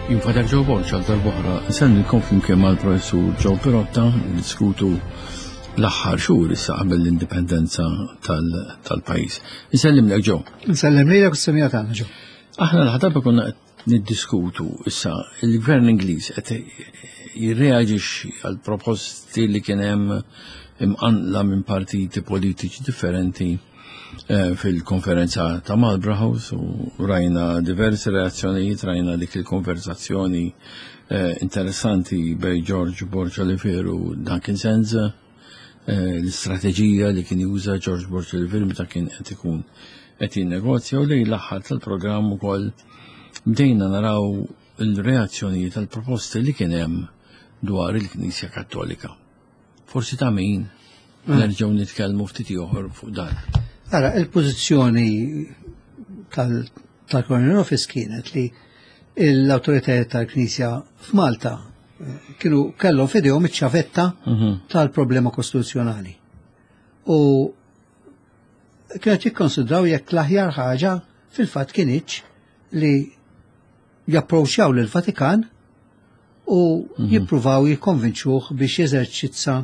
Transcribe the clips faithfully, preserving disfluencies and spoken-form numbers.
Jinfatak Ġo Borġa tal-boħra, nsellilkom flimkien mal-professur Ġo Pirotta diskutu l-aħħar xhur issa qabel l-indipendenza tal-pajjiż. Nsellimlek Ġo. Nsellem lilek u s-semija tagħna Ġo. Aħna l-ħadarba konna qed niddiskutu issa il-Gvern Ingliż qed jirreaġixxi għal proposti li kien hemm imqanqla minn partiti politiċi differenti fil-konferenza ta' Marlborough House u rajna diversi reazzjonijiet, rajna dik il-konversazzjoni interessanti bej George Borg Oliver u Duncan Senz, l-istrateġija li kien juża George Borg Oliver meta kien qed ikun qed jinnegozja u lejn l-aħħar tal-programm ukoll bdejna naraw il-reazzjonijiet tal-proposti li kien hemm dwar il-Knisja Kattolika. Forsi ta' min nerġgħu nitkellmu ftit ieħor fuq dan. Ara, il-pożizzjoni tal-Corner Office kienet li l-awtoritajiet tal-Knisja f'Malta kienu kellhom f'idejhom iċ-ċavetta tal-problema kostituzzjonali. U kienet jikkonsidraw jekk l-aħjar ħaġa fil-fatt kienx li japproċċjaw lill-Vatikan u jippruvaw jikkonvinċuh biex jeżerċizza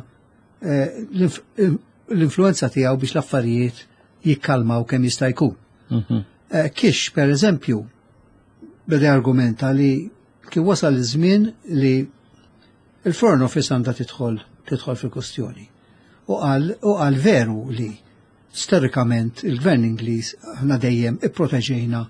l-influenza tiegħu biex l-affarijiet jikkalmaw kemm jista' jkun. Kiex, per eżempju, beda argumenta li kien wasal iż-żmien li il-Foreign Office għandha tidħol tidħol fil-kwestjoni. U qal veru li storikament il-Gvern Ingliż aħna dejjem ipproteġejna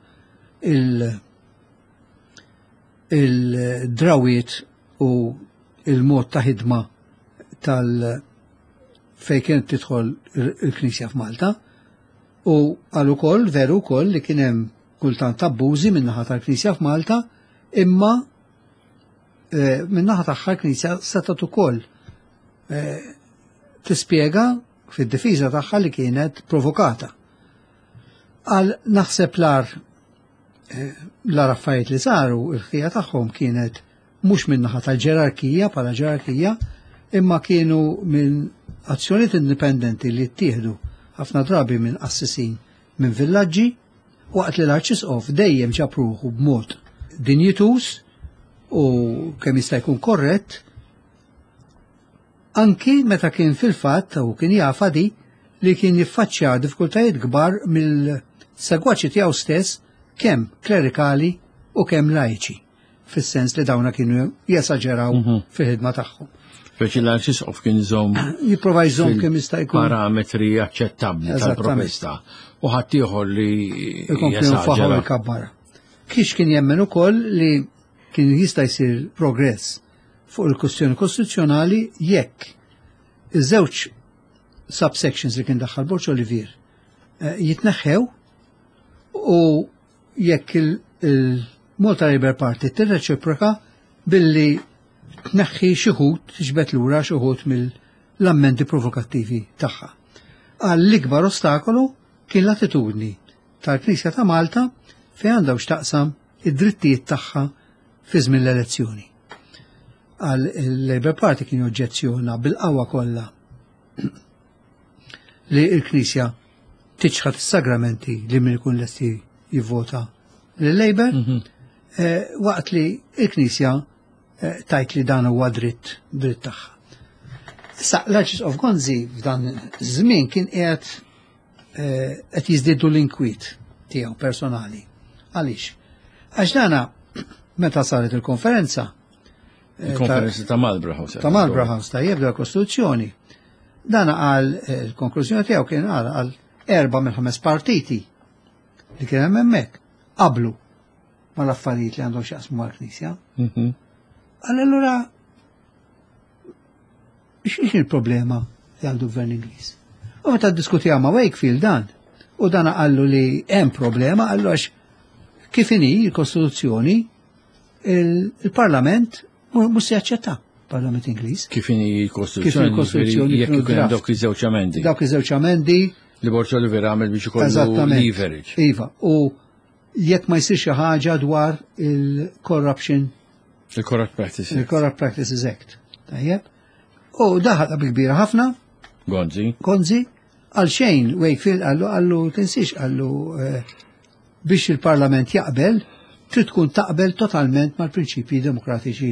il-drawiet u il-mod ta' ħidma tal fejn kienet tidħol il-Knisja f'Malta. U għal ukoll veru wkoll li kien hemm kultant abbużi min-naħa tal-Knisja f'Malta, imma min-naħa tagħha l-Knisja setat ukoll tispjega fid-difiża tagħha li kienet provokata. Għal naħseb l-ar l-ar affarijiet li saru l-ħtija tagħhom kienet mhux min-naħa tal-ġerarkija bħala ġerarkija, imma kienu minn azzjonijiet indipendenti li ttieħdu ħafna drabi minn assisin minn villaġġi waqt li l-Arċisqof dejjem ġabruħu b'mod dinjitus u kemm jista' jkun korrett anki meta kien fil-fatt u kien jafa di li kien jiffaċċja diffikultajiet kbar mill-segwaċi tiegħu stess kemm klerikali u kemm laiċi, fis-sens li dawna kienu jesaġeraw fil-ħidma tagħhom. Speċi l-Arċisqof kien jżomm jipprova jżomm kemm jista' jkun parametri aċċettabbli tal-proposta u ħadd ieħor li jesaġera kabbara. Kiex kien jemmen ukoll li kien jista' jsir progress fuq il-kwestjoni kostituzzjonali jekk iż-żewġ subsections li kien daħħal Borg Oliver jitneħħew u jekk il-Malta Labour Party tirreċiproka billi tneħħi xi ħud tiġbed lura xi ħud mill-ammendi provokattivi tagħha. Għall-ikbar ostakolu kien l-attitudni tal-Knisja ta' Malta fejn għandha x'taqsam id-drittijiet tagħha fi żmien l-elezzjoni. Għall-Labour Party kien oġġezzjona bil-qawwa kollha li l-Knisja tiċħad is-sagramenti li min ikun lesti jivvota lill-Labour waqt li l-Knisja tajt li dan huwa dritt dritt tagħha. Issa l-Arċisqof Gonzi f'dan żmien kien qiegħed qed jiżdiedu l-inkwiet tiegħu personali. Għaliex? Għax dana meta saret il-konferenza il-konferenza ta' Marlborough House. Ta' Marlborough House ta' jibda l-Kostituzzjoni. Dana għal il-konklużjoni tiegħu kien għal erba' mill-ħames partiti li kien hemm hemmhekk qablu mal-affarijiet li għandhom x'jaqsmu mal-Knisja. Allora, x'inhi il-problema li għandu l-Gvern Ingliż? U meta ddiskutija ma' Wakefield dan, u dan qallu li hemm problema, allura kif inhi l-Kostituzzjoni il-Parlament mhux se jaċċetta Parlament Ingliż. Kif inhi l-Kostituzzjoni jekk ikun dawk iż-żewġ amendi. Dawk iż-żewġ amendi li Borg Oliver għamel biex ikollu leverage. Iva, u jekk ma jsir xi ħaġa dwar il-corruption Il-Corrupt Practices. Il-Corrupt Practices Act. Tajjeb. U daħal bil-kbira ħafna. Gonzi. Gonzi. Għal xejn Wakefield għallu għallu tinsix għallu biex il-Parlament jaqbel trid tkun taqbel totalment mal-prinċipji demokratiċi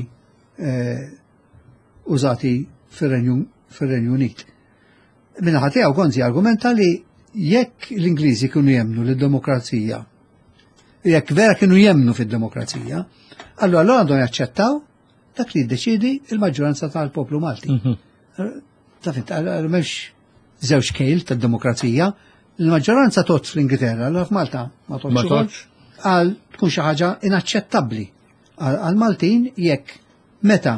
użati fir-Renju Unit. Minna ħatija u Gonzi argumenta li jekk l-Ingliżi kienu jemnu l-demokrazija, jekk vera kienu jemnu fid-demokrazija, allura allora għandhom jaċċettaw dak li jiddeċidi il-maġġoranza tal-poplu Malti. Ta' fint, m'hemmx żewġ kejl tad-demokrazija, il-maġġoranza tot fl-Ingilterra, allura f'Malta ma totx għal tkun xi ħaġa inaċċettabbli għal Maltin jekk meta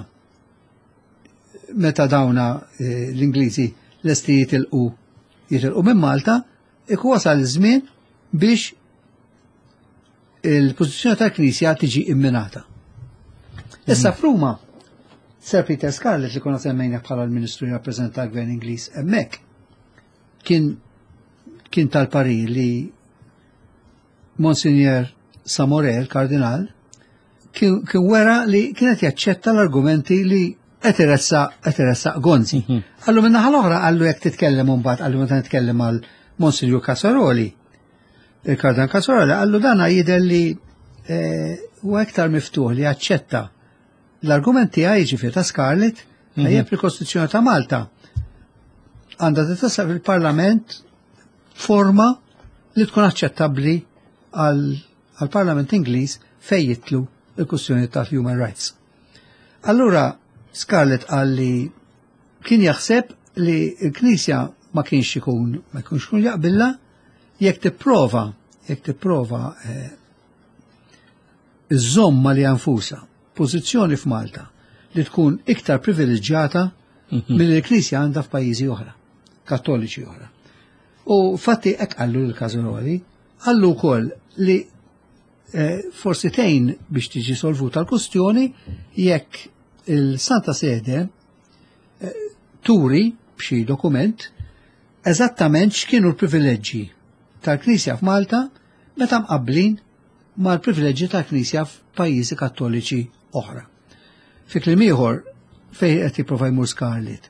meta dawna l-Ingliżi lesti jitilqu jitilqu minn Malta, ikun wasal iż-żmien biex il-pożizzjoni tal-Knisja tiġi imminata. Issa f'Ruma, Sir Peter Scarlett li konna semmejna bħala l-Ministru rappreżenta l-Gvern Ingliż hemmhekk kien kien tal-parir li Monsignor Samorel, kardinal, kien wera li kienet jaċċetta l-argumenti li qed iressaq Gonzi. Għallu minna ħal-oħra għallu jekk titkellem mbagħad għallu meta nitkellem għal Monsignor Casaroli, il-Kardinal Casaroli, għallu dana jidher li huwa iktar miftuħ li jaċċetta l-argumenti għaj ġifier ta' Scarlett għajjeb il-Kostituzzjoni ta' Malta għandha titassa fil-Parlament forma li tkun aċċettabbli għal-Parlament Ingliż fejn jitlu il-kwistjoni ta' human rights. Allura Scarlett qal li kien jaħseb li l-Knisja ma kienx ikun ma jkunx ikun jaqbilha jekk tipprova jekk tipprova iż-żomma li anfusa pożizzjoni f'Malta li tkun iktar privileġġjata mill-Knisja għandha f'pajjiżi oħra, kattoliċi oħra. U fatti hekk qallu l-Casaroli, qallu wkoll li forsi tgħin biex tiġi solvuta l-kwestjoni jekk il-Santa Sede turi b'xi dokument eżattament x'kienu l-privileġġi tal-Knisja f'Malta meta mqabblin mal-privileġġi tal-Knisja f'pajjiżi kattoliċi oħra. Fi kliem ieħor fejn qed jipprova jmur Scarlett.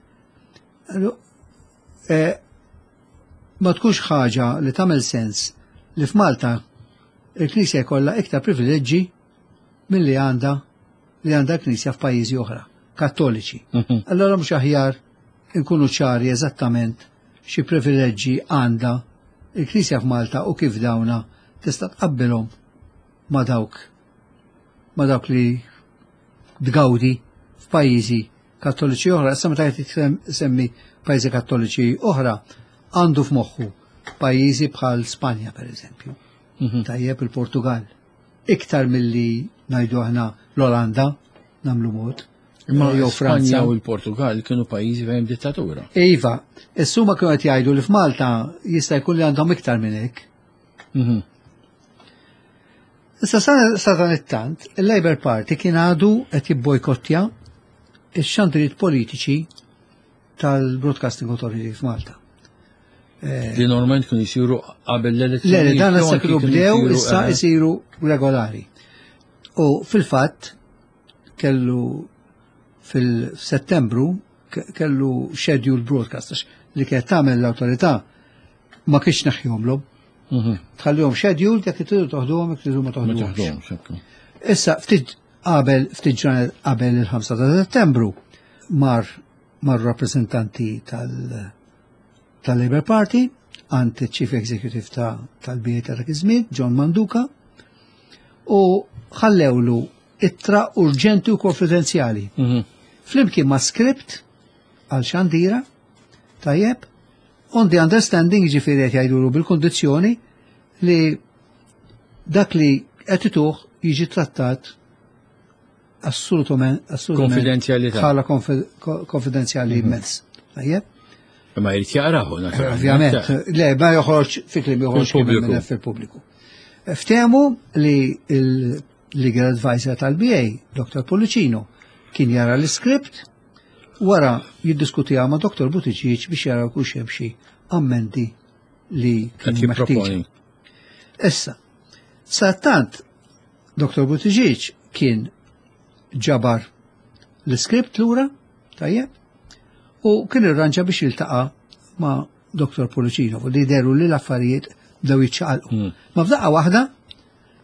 Ma tkunx ħaġa li tagħmel sens li f'Malta il-Knisja jkollha iktar privileġġi milli għandha li għandha l-Knisja f'pajjiżi oħra, kattoliċi. Allora mhux aħjar inkunu ċari eżattament xi privileġġi għandha il-Knisja f'Malta u kif dawna tista' tqabbilhom ma' dawk ma' dawk li tgawdi f'pajjiżi kattoliċi oħra. Issa meta qed semmi pajjiżi kattoliċi oħra għandu f'moħħu pajjiżi bħal Spanja pereżempju. Tajjeb il-Portugal. Iktar milli ngħidu aħna l-Olanda nagħmlu mod. Imma jew Franza u l-Portugal kienu pajjiżi fejn dittatura. Iva, issuma kienu qed jgħidu li f'Malta jista' jkun li għandhom iktar minn hekk. Issa sa dan it-tant, il-Labour Party kien għadu qed jibbojkottja x-xandrijiet politiċi tal-Broadcasting Authority f'Malta. Li normalment kienu jsiru qabel l-elezzjoni. Le, dan issa kienu bdew issa jsiru regolari. U fil-fatt kellu fil-Settembru kellu schedule broadcast li kienet tagħmel l-awtorità ma kienx neħjomlhom. Tħallihom schedule jekk tridu toħduhom jekk tridu ma toħduhomx. Issa ftit qabel ftit ġranet qabel il-ħamsa ta' Settembru mar mar rappreżentanti tal tal-Labour Party għand Chief Executive ta' tal-B A ta' dak iż-żmien, John Manduka, u ħallewlu ittra urġenti u konfidenzjali. Flimkien ma' script għal xandira tajjeb on the understanding ġifieri qed jgħidulu bil-kondizzjoni li dak li qed ituh jiġi trattat assolutament konfidenzjalità bħala konfidenzjali immens. Tajjeb? Ma jrid jaqraħu naturalment. Ovvjament, le ma joħroġ fi kliem joħroġ fil-pubbliku. Ftehmu li l-legal advisor tal-B A, Doktor Pollicino, kien jara l-iskript wara jiddiskutija ma' Doktor Buttigieg biex jaraw kux hemm xi ammendi li kienu meħtieġa. Issa, sa tant Doktor Buttigieg kien ġabar l-iskript lura, tajjeb, u kien irranġa biex jiltaqa' ma' Doktor Pollicino, li deru li l-affarijiet bdew jiċċaqalqu. Ma f'daqqa waħda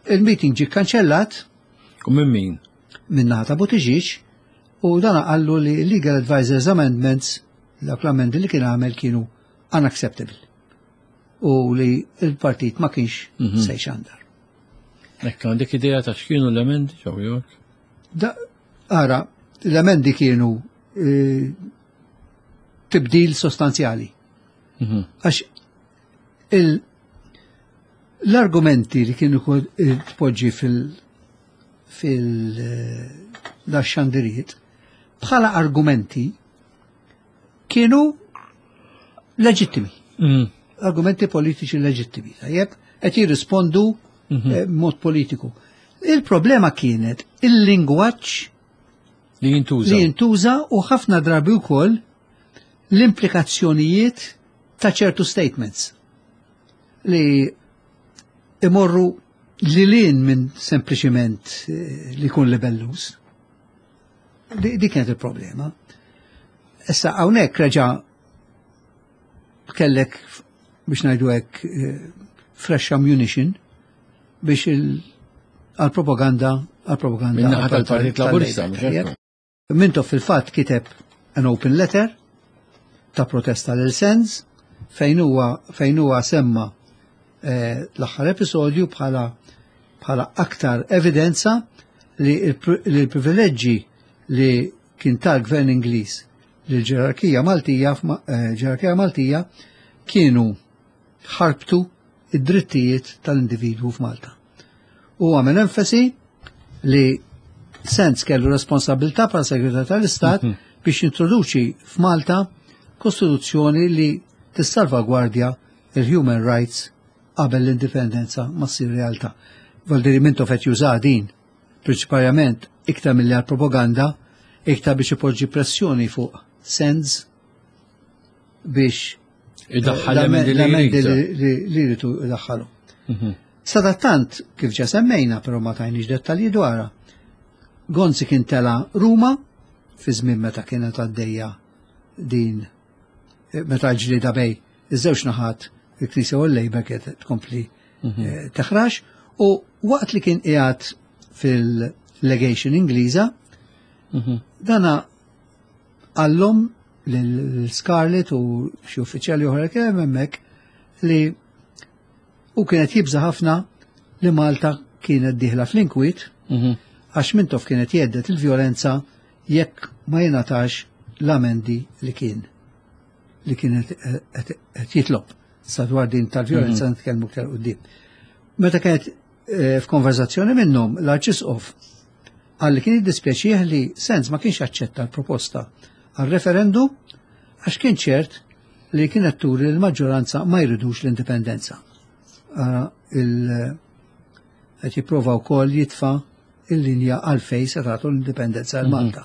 il-meeting ġi kanċellat. U minn min? Minna ta' Buttigieg, u dana għallu li Legal Advisors Amendments, dak l-amendi li kien għamel kienu unacceptable. U li il-partit ma kienx sejx għandar. Ekk għandek ideja ta' x'kienu l-emendi ġew York? Da, ara, l-emendi kienu eh, tibdil sostanzjali. Għax l-argumenti li kienu tpoġġi fil- fil-xandiriet bħala argumenti kienu leġittimi. Argumenti politiċi leġittimi. Tajjeb, qed jirrispondu mod politiku. Il-problema kienet il-lingwaġġ li jintuża li jintuża u ħafna drabi wkoll l-implikazzjonijiet ta' ċertu statements li imorru li lin minn sempliciment li kun libellus. Di kienet il-problema. Issa hawnhekk reġa' kellek biex ngħidu hekk fresh ammunition biex għal-propaganda għal-propaganda. Minnaħa tal-Partit Laburista. Mintof fil-fatt kiteb an open letter ta' protesta lil Sens fejn huwa semma l-aħħar episodju bħala bħala aktar evidenza li l-privileġġi li kien tal-Gvern Ingliż li l-ġerarkija Maltija ġerarkija Maltija kienu ħarbtu id-drittijiet tal-individwu f'Malta. U għamel enfasi li Sens kellu responsabilità bħala Segretarju tal-Istat biex introduċi f'Malta kostituzzjoni li tissalvagwardja il-human rights qabel l-indipendenza ma ssir realtà. Valdiri Minto fet juża din prinċipalment iktar milli għal propaganda, iktar biex ipoġġi pressjoni fuq Sens biex l-amendi li rritu idaħħalu. Sadattant kif ġa semmejna, però ma tajniex dettalji dwarha. Gonzi kien tela Ruma fi żmien meta kienet għaddejja din meta l-ġlieda bej iż-żewġ naħat il-Knisja u l-Lejba kienet tkompli teħrax u waqt li kien qiegħed fil-legation Ingliża dana għallhom l-Scarlett u xi uffiċjali oħra kemm hemmhekk li u kienet jibża ħafna li Malta kienet dieħla fl-inkwiet għax Mintoff kienet jeddet il-vjolenza jekk ma jingħatax l-amendi li kien li kienet qed jitlob sa dwar din tal-vjolenza nitkellmu aktar quddiem. Meta kienet f'konverzazzjoni minnhom l-Arċisqof għalli kien jiddispjaċih li Sens ma kienx jaċċetta l-proposta għal-referendu għax kien ċert li kienet turi l-maġġoranza ma jridux l-indipendenza. Qed jipprova wkoll jitfa' il-linja għalfejn se tagħtu l-indipendenza għal Malta.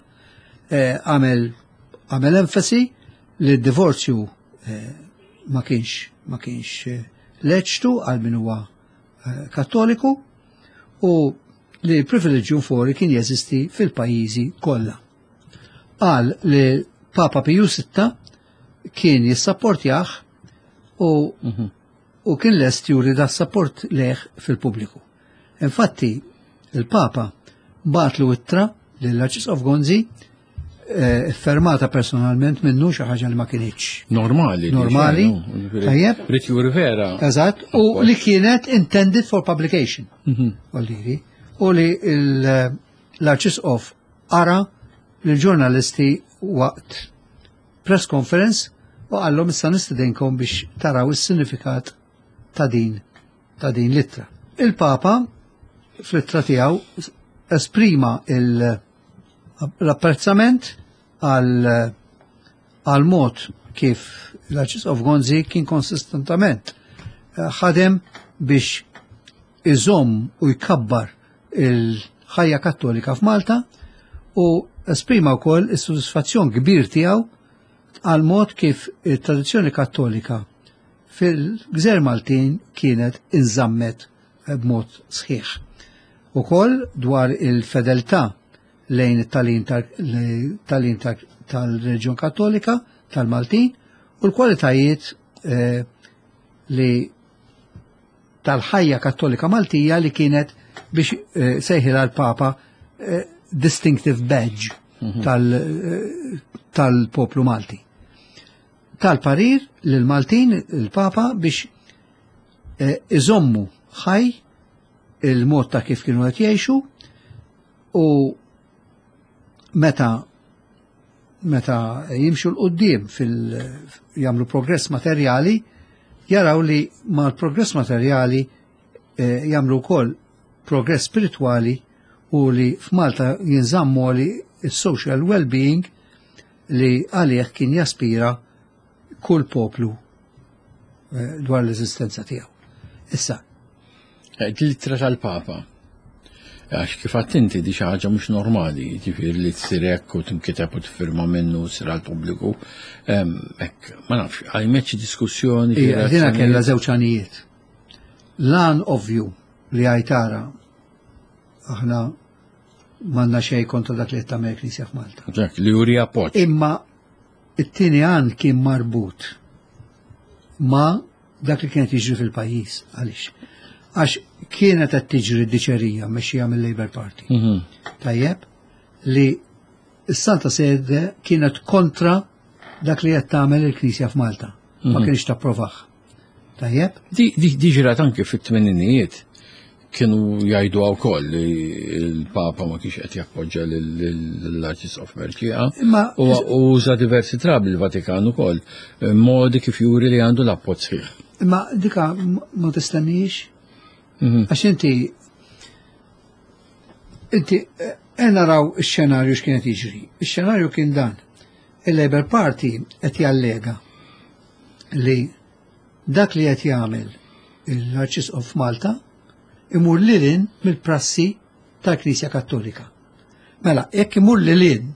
Għamel enfasi li d-divorzju ma kienx ma kienx leġtu għal min huwa kattoliku u li l-privileġġju fori kien jeżisti fil-pajjiżi kollha. Qal li Papa Piju sitta kien jissapportjah u u kien lest juri da support leħ fil-pubbliku. Infatti, il-Papa batlu ittra lill-Arċisqof Gonzi fermata personalment minnu xi ħaġa li ma kienitx. Normali. Normali. Tajjeb. Rid juri vera. Eżatt, u li kienet intended for publication. Għalliri. U li l-Arċisqof ara l-ġurnalisti waqt press conference u għallhom issa nistidinkom biex taraw is-sinifikat ta' din ta' din littra. Il-Papa fl-ittra tiegħu esprima l-apprezzament għal mod kif l-Arċisqof Gonzi kien konsistentament ħadem biex iżomm u jkabbar il-ħajja kattolika f'Malta u esprima wkoll is-sodisfazzjon kbir tiegħu għal mod kif it-tradizzjoni kattolika fil-Gżer Maltin kienet inżammet b'mod sħiħ. Ukoll dwar il-fedeltà lejn it-talin tal-Reġjun Kattolika tal-Maltin u l-kwalitajiet li tal-ħajja Kattolika Maltija li kienet biex sejħilha l-Papa distinctive badge tal-poplu Malti. Tal-parir l-Maltin il-Papa biex iżommu ħaj il-mod ta' kif kienu qed jgħixu u meta meta jimxu l-qoddim fil-jamlu progress materjali, jaraw li ma l-progress materjali jamlu kol progress spirituali u li f'Malta jinżammu li il-social well-being li għalih kien jaspira kull poplu dwar l-eżistenza tiegħu. Issa. Il-littra tal-Papa. Għax kif inti di xi ħaġa mhux normali, ġifier li tsir hekk u tinkiteb u tiffirma minnu sir għall-pubbliku. Hekk, ma nafx, għajmetx diskussjoni. Dina kellha żewġ għanijiet. Lan ovvju li għajtara aħna m'għandna xejn kontra dak li qed tagħmel Knisja f'Malta. Dak li juri appoġġ. Imma it-tieni għan kien marbut ma' dak li kienet jiġri fil-pajjiż għaliex. Għax kienet qed tiġri d-diċerija mexxija mill-Labour Party. Tajjeb li s-Santa Sede kienet kontra dak li qed tagħmel il-Knisja f'Malta. Ma kienx tapprovah. Tajjeb? Di ġrat anke fit-tmeninijiet kienu jgħidu wkoll li l-Papa ma kienx qed jappoġġja lill-Arċisqof Merċieqa u uża diversi trabi l-Vatikan ukoll modi kif juri li għandu l-appoġġ sħiħ. Imma dika ma tistennix? Għax inti inti naraw ix-xenarju x'kienet jiġri. Ix-xenarju kien dan. Il-Labour Party qed jallega li dak li qed jagħmel l-Arċisqof Malta imur lilin mill-prassi tal-Knisja Kattolika. Mela, jekk imur lilin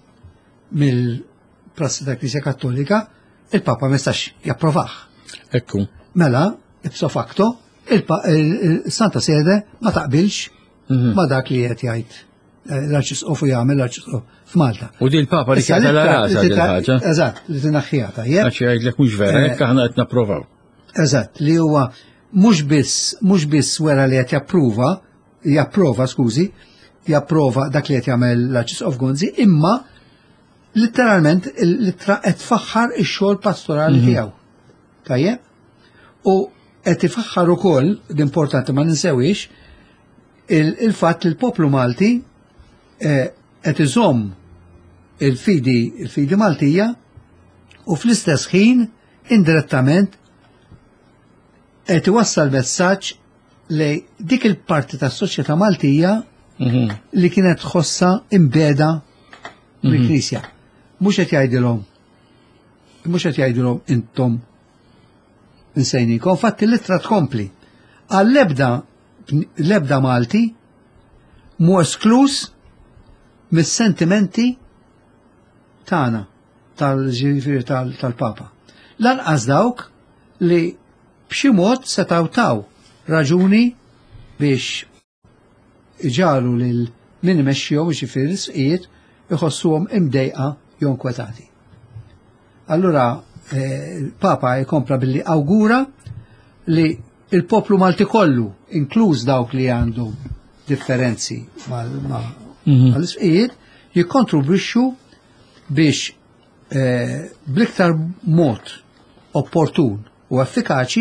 mill-prassi tal-Knisja Kattolika, il-Papa ma jistax japprovah. Ekku. Mela, ipso facto, il-Santa Sede ma taqbilx ma dak li qed jgħid l-Arċisqof u jagħmel l-Arċisqof f'Malta. U di l-Papa li kien tal-rasa dil-ħaġa. Eżatt, li tinaħħijata. Għax jgħidlek mhux vera, hekk aħna qed napprovaw. Eżatt, li huwa mhux biss mhux biss wera li qed japprova, japprova skużi, japprova dak li qed jagħmel l-Arċisqof Gonzi, imma letteralment l-ittra qed tfaħħar ix-xogħol pastorali tiegħu. Tajjeb? U qed ifaħħar ukoll, d-importanti ma ninsewix, il-fatt li l-poplu Malti qed iżomm il-fidi il-fidi Maltija u fl-istess ħin indirettament qed iwassal messaġġ li dik il-parti tas-soċjetà Maltija li kienet tħossha imbeda mill-Knisja. Mhux qed jgħidilhom mhux qed jgħidilhom intom insejnikom, fatti l-ittra tkompli. Għall-ebda l-ebda Malti mu esklus mis-sentimenti tagħna tal-ġifieri tal-Papa. Lanqas dawk li b'xi mod setgħu taw raġuni biex iġalu lil min imexxihom ġifieri l-isqiet iħossuhom imdejqa jew nkwetati. Allura il-Papa jkompla billi awgura li il-poplu Malti kollu, inkluż dawk li għandu differenzi mal-isqiet, jikkontribwixxu biex bl-iktar mod opportun u effikaċi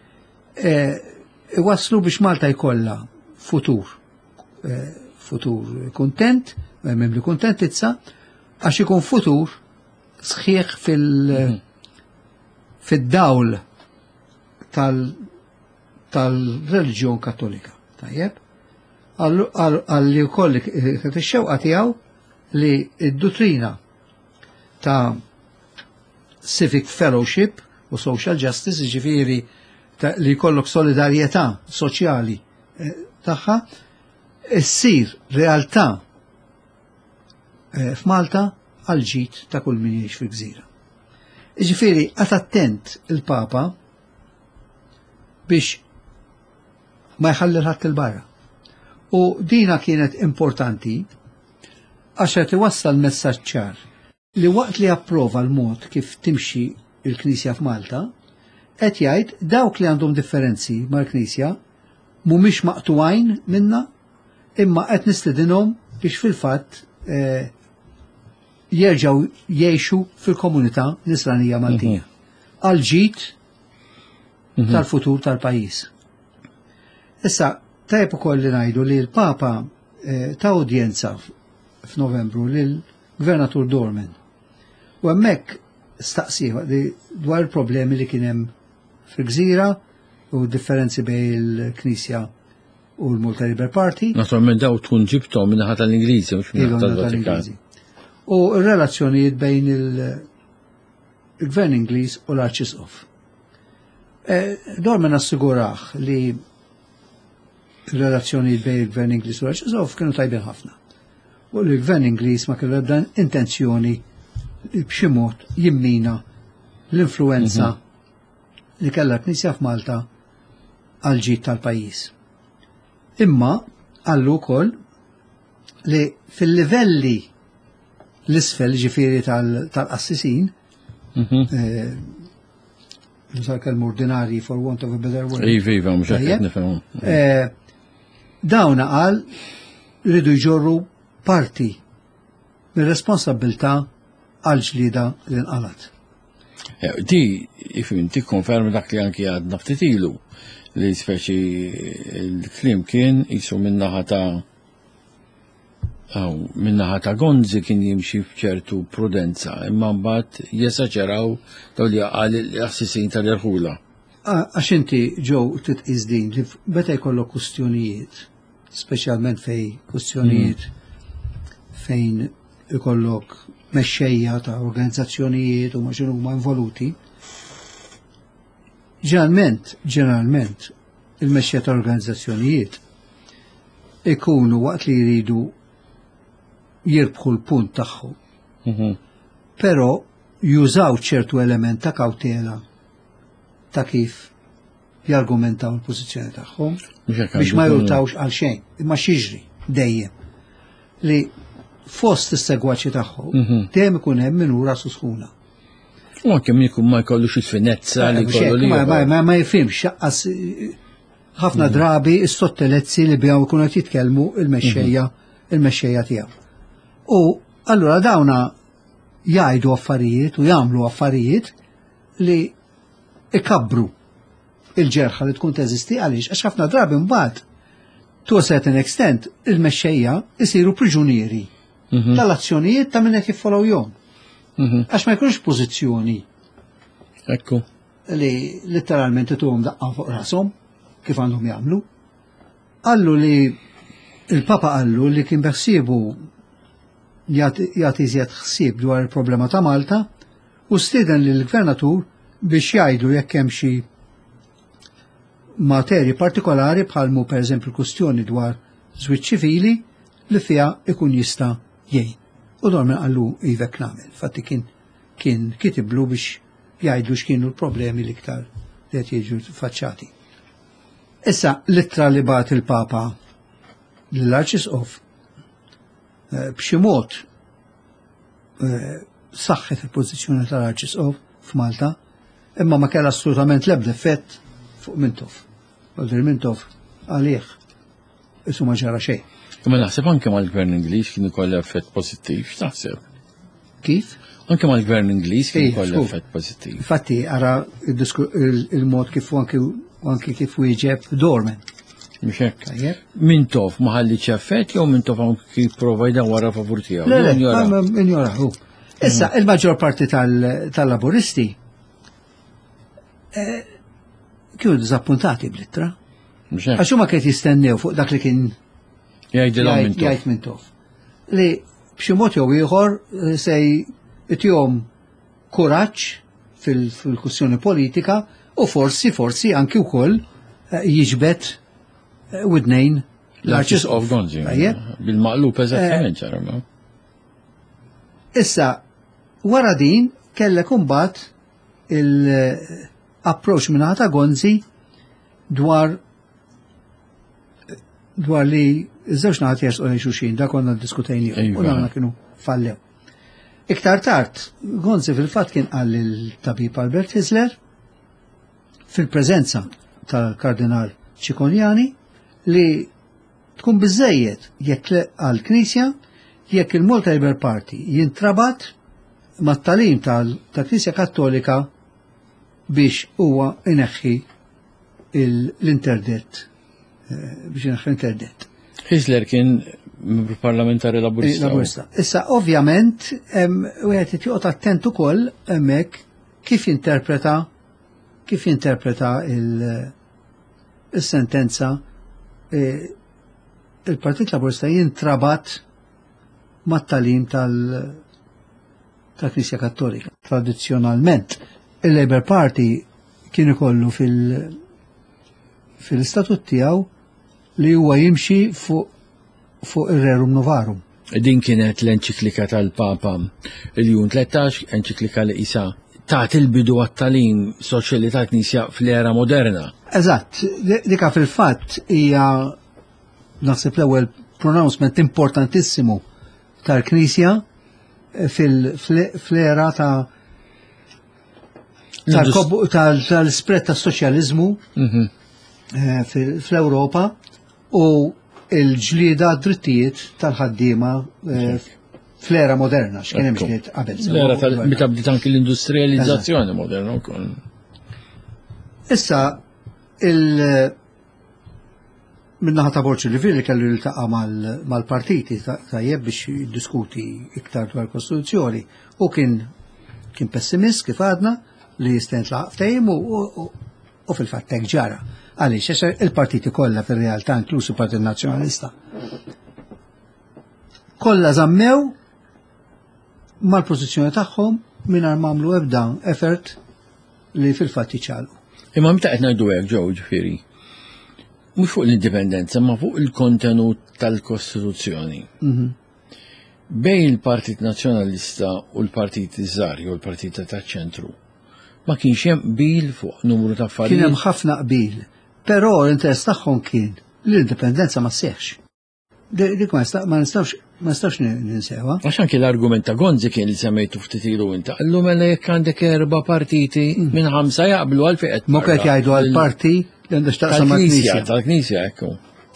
iwasslu biex Malta jkollha futur futur kuntent, memmli kuntentizza, għax ikun futur sħiħ fil- fid-dawl tal-reliġjon Kattolika. Tajjeb? Għalli wkoll ix-xewqa tiegħu li d-dottrina ta' civic fellowship u social justice, ġifieri li jkollok solidarjetà soċjali tagħha, issir realtà f'Malta għal ġid ta' kull min jgħix fil-gżira. Ġifieri għad attent il-Papa biex ma jħalli ħadd il-barra. U dina kienet importanti għax qed iwassal messaġġ ċar li waqt li approva l-mod kif timxi il-Knisja f'Malta, qed jgħid dawk li għandhom differenzi mal-Knisja mhumiex maqtuwajn minna imma qed nistedinhom biex fil-fatt jerġgħu jgħixu fil-komunità Nisranija Maltija għal ġid tal-futur tal-pajjiż. Issa tajb ukoll li ngħidu li l-Papa ta' udjenza f'Novembru lil Gvernatur Dorman. U hemmhekk staqsih dwar il-problemi li kien hemm fil-Gżira u differenzi bejn il-Knisja u l-Malta Labour Party. Naturalment daw tkun ġibtom minnaħa tal-Ingliżi mhux minnaħa tal-Vatikan. U r-relazzjonijiet bejn il-Gvern Ingliż u l-Arċisqof. Dorman assiguraħ li r-relazzjonijiet bejn il-Gvern Ingliż u l-Arċisqof kienu tajbin ħafna. U l-Gvern Ingliż ma kellu ebda intenzjoni b'xi mod jimmina l-influenza li kellha l-Knisja f'Malta għal ġid tal-pajjiż. Imma għallu wkoll li fil-livelli l-isfel ġifieri tal-qassisin, l-sarkelmu ordinari for want of a better word. Iva, iva, mhux hekk nifhmu. Dawna qal ridu jġorru parti mir-responsabbiltà għal ġlieda li nqalat. Di, ifim, ti konfermi dak li anki għadna ftit ilu li speċi l-klim kien jisu minnaħa ta' Aw, minnaħa ta' Gonzi kien jimxi f'ċertu prudenza, imma mbagħad jesaġeraw daw li qal l-assisin tal-irħula. Għax inti ġew titqis din li meta jkollok kwistjonijiet, speċjalment fej kwistjonijiet fejn ikollok mexxejja ta' organizzazzjonijiet u ma xinu huma involuti. Ġeneralment, ġeneralment, il-mexxejja ta' organizzazzjonijiet ikunu waqt li jridu jirbħu l-punt tagħhom. Però jużaw ċertu element ta' kawtela ta' kif jargumentaw il-pożizzjoni tagħhom biex ma jurtawx għal xejn, imma xiġri dejjem li fost is-segwaċi tagħhom dejjem ikun hemm min hu rasu sħuna. U anke min ikun ma jkollux il-finezza li jkollu li ma jifhimx ħafna drabi s-sottelezzi li bjaw ikunu qed jitkellmu il-mexxejja il-mexxejja tiegħu. U allura dawna jgħidu affarijiet u jagħmlu affarijiet li ikabbru il-ġerħa li tkun teżisti għaliex għax ħafna drabi mbagħad to a certain extent il-mexxejja isiru priġunieri tal-azzjonijiet ta' min qed jiffolowjhom. Għax ma jkunx pożizzjoni Ekku. li letteralment ituhom daqqa fuq rashom kif għandhom jagħmlu. Qallu li il-Papa qallu li kien beħsiebu jagħti iżjed ħsieb dwar il-problema ta' Malta u stieden lill-Gvernatur biex jgħidu jekk hemm xi materji partikolari bħalmu pereżempju kwistjoni dwar żwieġ ċivili li fiha ikun jista' jgħin. U Dorman qallu ivek nagħmel. Fatti kien kien kitiblu biex jgħidu x'kienu l-problemi l-iktar li qed jiġu faċċati. Issa l-ittra li bagħat il-Papa lill-Arċisqof b'xi mod saħħet il-pożizzjoni tal-Arċisqof f'Malta, imma ma kellha assolutament l-ebda effett fuq Mintoff. Għaldir Mintoff għalih isu ma ġara xejn. Imma naħseb anke mal-Gvern Ingliż kien ikollu effett pożittiv, x'taħseb? Kif? Anke mal-Gvern Ingliż kien ikollu effett pożittiv. Infatti ara il-mod kif anke kif wieġeb Dorman. Mhux hekk. Mintoff ma ħalliċ effett jew Mintoff anke provajda wara favur tiegħu. Le, le, injoraħu. Issa, il-maġġor parti tal-laburisti kienu diżappuntati bl-ittra. Għax huma kien jistennew fuq dak li kien jgħid Mintoff. Li b'xi mod jew ieħor se jtihom kuraġġ fil-kwistjoni politika u forsi forsi anki wkoll jiġbed widnejn l-Arċisqof Gonzi. Bil-maqlub eżattament ċara. Issa, wara din kellek imbagħad il-approach minn ta' Gonzi dwar dwar li iż-żewġ naħat jersqu lejn xulxin, dak konna ddiskutejnieh u nagħna kienu fallew. Iktar tard, Gonzi fil-fatt kien qal lill-tabib Albert Hisler fil-preżenza tal-Kardinal Cicognani li tkun biżejjed jekk għall-Knisja jekk il-Malta Labour Party jintrabat mat-talim tal-Knisja Kattolika biex huwa ineħħi l-interdett biex ineħħi l-interdett. Hitler kien membru parlamentari laburista. Laburista. Issa, ovvjament, u għet jitjoqt attent ukoll hemmhekk kif interpreta kif interpreta il-sentenza il-Partit Laburista jintrabat mat-talim tal-Knisja Kattolika. Tradizzjonalment, il-Labour Party kien ikollu fil-istatut tiegħu li huwa jimxi fuq fuq ir-Rerum Novarum. Din kienet l-enċiklika tal-Papa il-Jun tlettax, enċiklika li isa taħt il-bidu għat-talim soċjalità Knisja fl-era moderna. Eżatt, dika fil-fatt hija naħseb l-ewwel pronouncement importantissimu tal-Knisja fil-era ta' tal-spread ta' soċjaliżmu fl-Ewropa u il-ġlieda drittijiet tal-ħaddiema fl-era moderna, x'kien hemm ġlied qabel. L-era tal-meta bdiet anke l-industrializzazzjoni moderna wkoll. Issa il- minnaħa ta' Borċi Livri li kellu jiltaqa' mal-partiti tajjeb biex jiddiskuti iktar dwar kostituzzjoni u kien kien pessimist kif għadna li jistent laqaf tajjem u fil-fatt hekk ġara. Għaliex għax il-partiti kollha fir-realtà inkluż il-Partit Nazzjonalista kollha żammew mal-pożizzjoni tagħhom mingħajr m'għamlu ebda effort li fil-fatt jiċċalu. Imma meta qed ngħidu hekk ġew ġifieri. Mhux fuq l-indipendenza, ma fuq il-kontenut tal-Kostituzzjoni. Bejn il-Partit Nazzjonalista u l-Partit Żgħar u l-Partit taċ-ċentru ma kienx hemm qbil fuq numru ta' affarijiet. Kien hemm ħafna qbil, però l-interess tagħhom kien l-indipendenza ma sseħħx. Dik ma nistgħux ma nistgħux ninsewha. Għax anke l-argument ta' Gonzi kien li semmejtu ftit ilu inta. Allum mela jekk għandek erba' partiti minn ħamsa jaqblu għal fejn qed. Ma qed jgħidu għal parti li għandha x'taqsam mal-Knisja. Tal-Knisja ekku.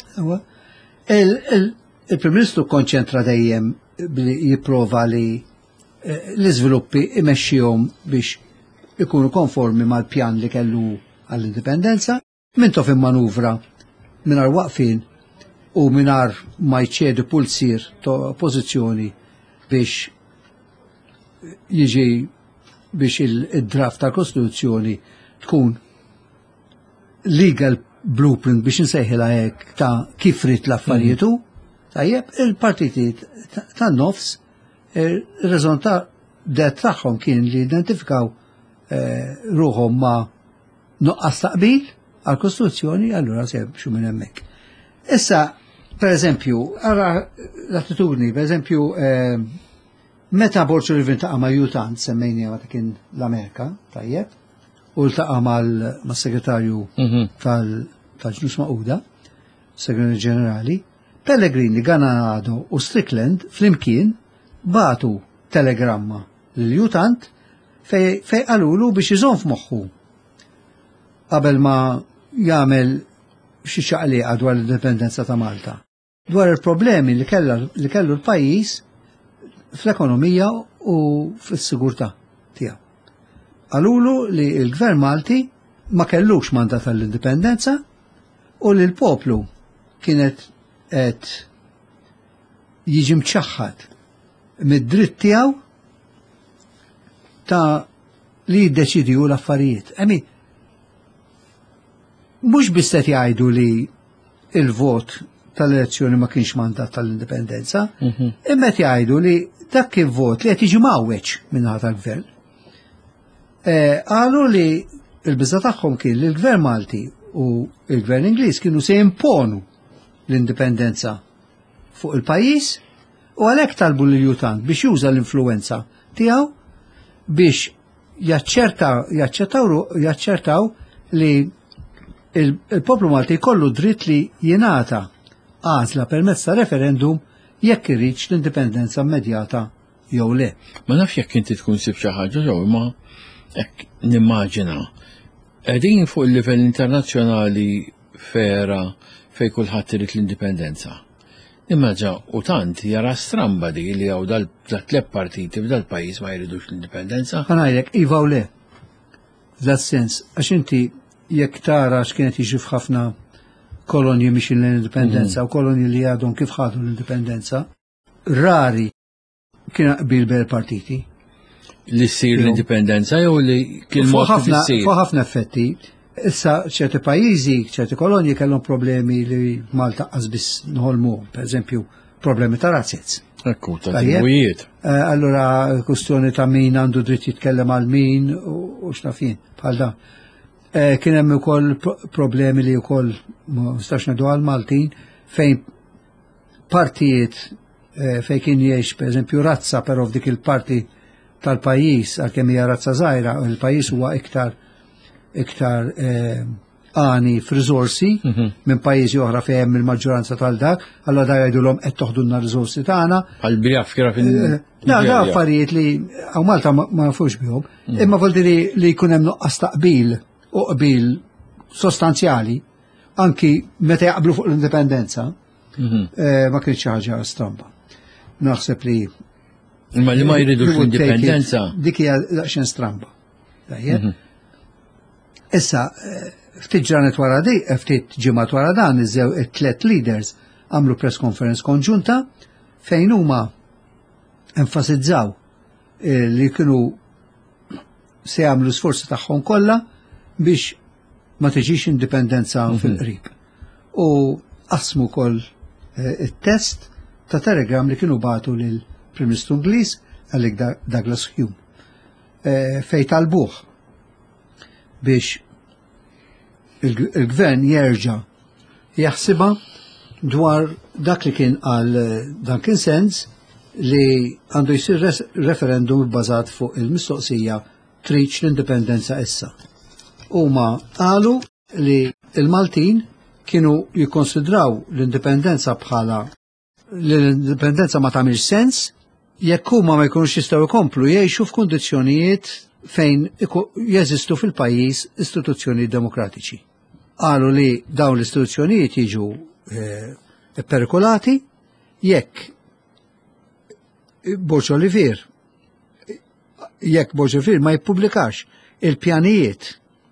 Il-Prim Ministru konċentra dejjem billi jipprova li l-iżviluppi imexxihom biex ikunu konformi mal-pjan li kellu għall-indipendenza, mintof immanuvra mingħajr waqfin u mingħajr ma jċedu pulsir ta' pożizzjoni biex jiġi biex il-draft tal-Kostituzzjoni tkun legal blueprint biex nsejħilha hekk ta' kif rid l-affarietu, tajjeb il-partiti tan-nofs ir-reżon ta' det tagħhom kien li identifikaw ruħhom ma' nuqqas taqbil għal-Kostituzzjoni, allura se xu minn hemmhekk. Issa, per eżempju, għara l-attitudni, per eżempju, meta Borċu Livri taqa' ma' Jutant, semmejni għata kien l-Amerika, tajjeb, u l-taqa' mal-segretarju tal-ġnus Maquda, segretarju ġenerali, Pellegrini, Ganado u Strickland flimkien batu telegramma l-Jutant fej qalulu biex iżomm f'moħħu qabel ma jagħmel xi ċaqliqa dwar l-indipendenza ta' Malta. Dwar il-problemi li kellu l-pajjiż fl-ekonomija u fis-sigurtà tiegħu. Qalulu li l-Gvern Malti ma kellux mandat tal-indipendenza u li l-poplu kienet qed jiġi mċaħħad mid-dritt tiegħu ta' li jiddeċidiju l-affarijiet. Emi, mhux biss qed jgħidu li il-vot tal-elezzjoni ma kienx mandat tal-indipendenza, imma qed jgħidu li dak kien vot li qed jiġi mawweġ mingħata tal-gvern. Qalu li l-biża tagħhom kien li l-Gvern Malti u l-Gvern Ingliż kienu se jimponu l-indipendenza fuq il-pajjiż u għalhekk talbu lill-Jutant biex juża l-influenza tiegħu biex jaċċertaw li il-poplu Malti jkollu dritt li jingħata għażla permezz ta' referendum jekk iridx l-indipendenza immedjata jew le. Ma nafx jekk inti tkun sib xi ħaġa jew imma hekk nimmaġina. Qegħdin fuq il-livell internazzjonali fera fej kulħadd irid l-indipendenza. Imma ġa u tant jara stramba di li għaw dal-tlet partiti f'dal pajjiż ma jridux l-indipendenza. Ħanajlek, iva u le. F'dat sens, għax inti jekk tara x'kienet jiġi f'ħafna kolonji mixin l-indipendenza u kolonji li għadhom kif ħadu l-indipendenza, rari kien qbil bel partiti. Li ssir l-indipendenza jew li kien mod issir. Fuq ħafna effetti. Issa ċerti pajjiżi, ċerti kolonji kellhom problemi li Malta qasbis nħolmu, per eżempju, problemi ta' razzezz. Ekku, ta' timwijiet. Allura kwestjoni ta' min għandu dritt jitkellem għal min u x'nafin bħal dan. Kien hemm ukoll problemi li wkoll ma nistax ngħidu għal Maltin fejn partijiet fejn kien jgħix pereżempju razza però f'dik il-parti tal-pajjiż għalkemm hija razza żgħira u l-pajjiż huwa iktar iktar għani f'riżorsi minn pajjiżi oħra fejn hemm il-maġġoranza tal-dak, allora da jgħidulhom qed toħdulna r-riżorsi tagħna. Għal bjaf kien fin. Da affarijiet li hawn Malta ma nafux bihom, imma voldi li jkun hemm nuqqas taqbil u qbil sostanzjali anki meta jaqblu fuq l-indipendenza ma kienx xi ħaġa stramba. Naħseb li imma li ma jridux l-indipendenza dik hija daqsxejn stramba. Issa, ftit ġranet wara di, ftit ġimgħat wara dan, iżew it-tlet leaders għamlu press conference konġunta fejn huma enfasizzaw li kienu se jagħmlu sforzi tagħhom kollha biex ma tiġix indipendenza fil-qrib. U qasmu wkoll it-test ta' telegram li kienu bagħtu lil Prim Ministru Ingliż għalik Douglas Hume. Fejn talbuh biex il-gvern jerġa' jaħsibha dwar dak li kien għal Duncan Sands li għandu jsir referendum bbażat fuq il-mistoqsija trid l-indipendenza issa. Huma qalu li il-Maltin kienu jikkonsidraw l-indipendenza bħala l-indipendenza ma tagħmilx sens jekk huma ma jkunux jistgħu jkomplu jgħixu f'kundizzjonijiet fejn jeżistu fil-pajjiż istituzzjoni demokratiċi. Qalu li dawn l-istituzzjonijiet jiġu perikolati jekk Borġ Olivier jekk Borġ Olivier ma jippubblikax il-pjanijiet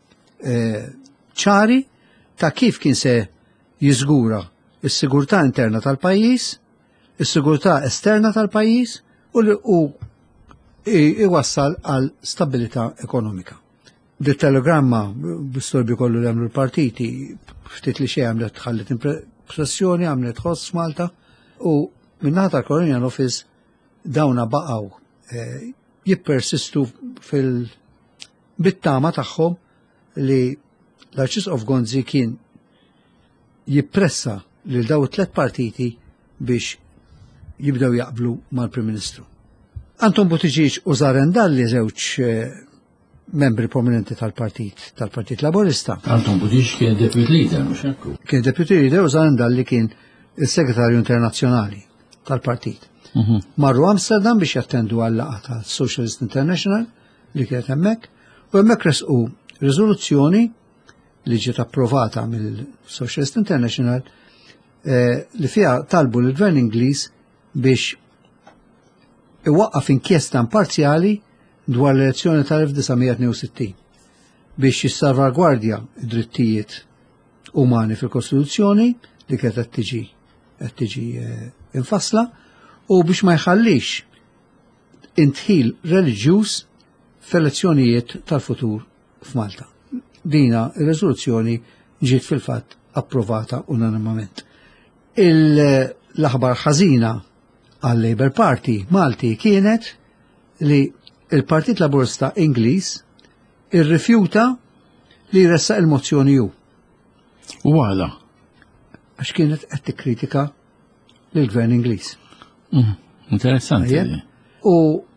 ċari ta' kif kien se jiżgura s-sigurtà interna tal-pajjiż, is-sigurtà esterna tal-pajjiż u iwassal għal stabilità ekonomika. Di telegramma b-storbju kollu li għamlu l-partiti, ftit li xej għamlet ħallet impressjoni, għamlet ħoss Malta, u minnaħta tal-Colonial Office dawna baqaw jippersistu fil-bittama tagħhom li l-Arċisqof Gonzi kien jippressa lil daw tliet partiti biex jibdew jaqblu mal-Prim Ministru. Anton Buttigieg u Zaren Dalli żewġ membri prominenti tal-Partit, tal-Partit Laburista. Anton Buttigieg kien deputy leader, mhux hekk? Kien deputy leader u Zaren Dalli kien il-segretarju internazzjonali tal-Partit. Marru Amsterdam biex jattendu għall-laqgħa tal-Socialist International li kienet hemmhekk u hemmhekk resqu riżoluzzjoni li ġiet approvata mill-Socialist International li fiha talbu l-Gvern Ingliż biex iwaqqaf inkjesta imparzjali dwar l-elezzjoni tal-elf disajn tnejn u sittin biex jissalvagwardja d-drittijiet umani fil-Kostituzzjoni li kienet qed tiġi qed tiġi infassla u biex ma jħallix intħil reliġjuż f'elezzjonijiet tal-futur f'Malta. Dina ir-riżoluzzjoni ġiet fil-fatt approvata unanimament. L-aħbar ħażina għal-Labour Party Malti kienet li il-Partit Laburista Ingliż irrifjuta li jressaq il-mozzjoni hu. U għala? Għax kienet qed tikkritika lill-Gvern Ingliż. Interessanti. U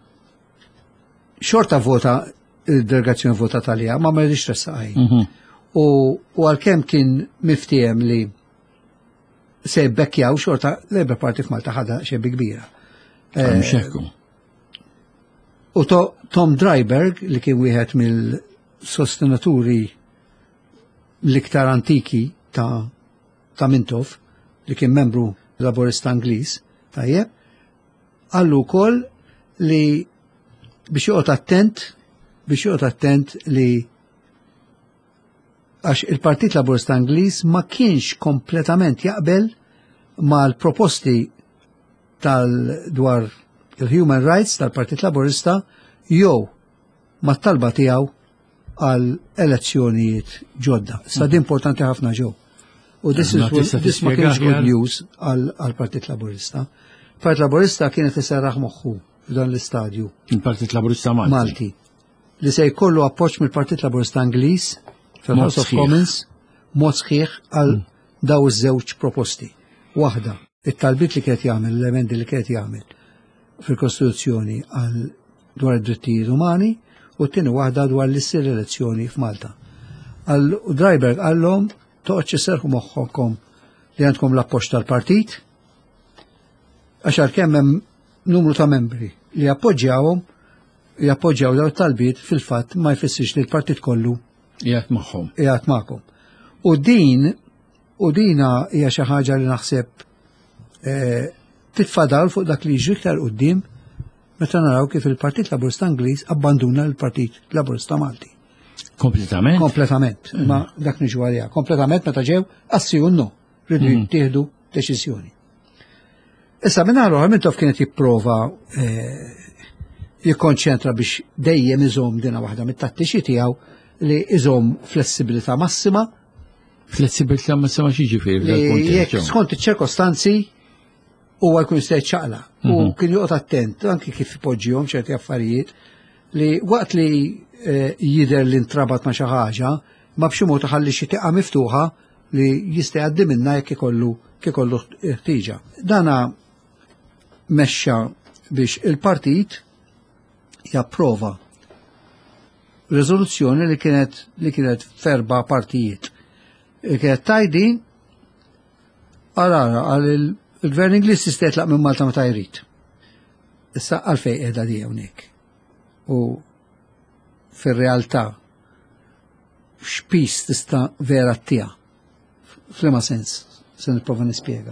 xorta vota il-delegazzjoni vota talija ma ma rridx ressaqaj. U għalkemm kien miftiem li se bekkjaw xorta Labour Party f'Malta ħadha xebbi kbira. Mxekku. U Tom Dryberg li kien wieħed mill-sostenaturi l-iktar antiki ta' ta' Mintoff li kien membru laburista Ingliż, tajjeb, għallu wkoll li biex joqgħod attent biex joqgħod attent li għax il-Partit Laburista Ingliż ma kienx kompletament jaqbel mal-proposti tal-dwar il-human rights tal-Partit Laburista jew mat-talba tiegħu għal elezzjonijiet ġodda. Sa di importanti ħafna ġew. U dis ma kienx good news għal-Partit Laburista. Il-Partit Laburista kienet iserraħ moħħu f'dan l-istadju. Il-Partit Laburista Malti. Malti. Li se jkollu appoġġ mill-Partit Laburista Ingliż fil-House of Commons mod sħiħ għal daw iż-żewġ proposti. Waħda, it-talbit li kienet jagħmel, l-emendi li kienet jagħmel fil-Kostituzzjoni għal dwar id-drittijiet umani u t-tieni waħda dwar l-issir elezzjoni f'Malta. Għal Dreiberg għallhom toqgħodx iserħu moħħkom li għandkom l-appoġġ tal-partit għax għalkemm hemm numru ta' membri li jappoġġjawhom jappoġġjaw daw talbiet fil-fatt ma jfissirx li l-partit kollu qiegħed magħhom. Qiegħed magħkom. U din u dina hija xi ħaġa li naħseb titfadal fuq dak li jiġri iktar quddiem meta naraw kif il-Partit Laburista Ingliż abbanduna l-Partit Laburista Malti. Kompletament? Kompletament. Ma dak niġu għalija. Kompletament meta ġew assi u no. Rridu jittieħdu deċiżjoni. Issa minn għal Mintoff kienet jipprova jikkonċentra biex dejjem iżomm dina waħda mit-tattixi tiegħu li iżomm flessibilità massima. Flessibilità massima xi ġifieri? Jekk skont iċ-ċirkostanzi huwa jkun jista' ċaqla. U kien joqgħod attent anke kif ipoġġihom ċerti affarijiet li waqt li jidher li ntrabat ma' xi ħaġa ma b'xi mod iħalli xi tieqa miftuħa li jista' jgħaddi minnha jekk ikollu ikollu ħtieġa. Dana mexxa biex il-partit japprova riżoluzzjoni li kienet li kienet ferba partijiet. Kienet tajdi għal għal il-Gvern Ingliż jista' jitlaq minn Malta meta jrid. Issa għalfejn qiegħda di hawnhekk. U fir-realtà x'pis tista' vera tiegħha. F'liema sens se nipprova nispjega.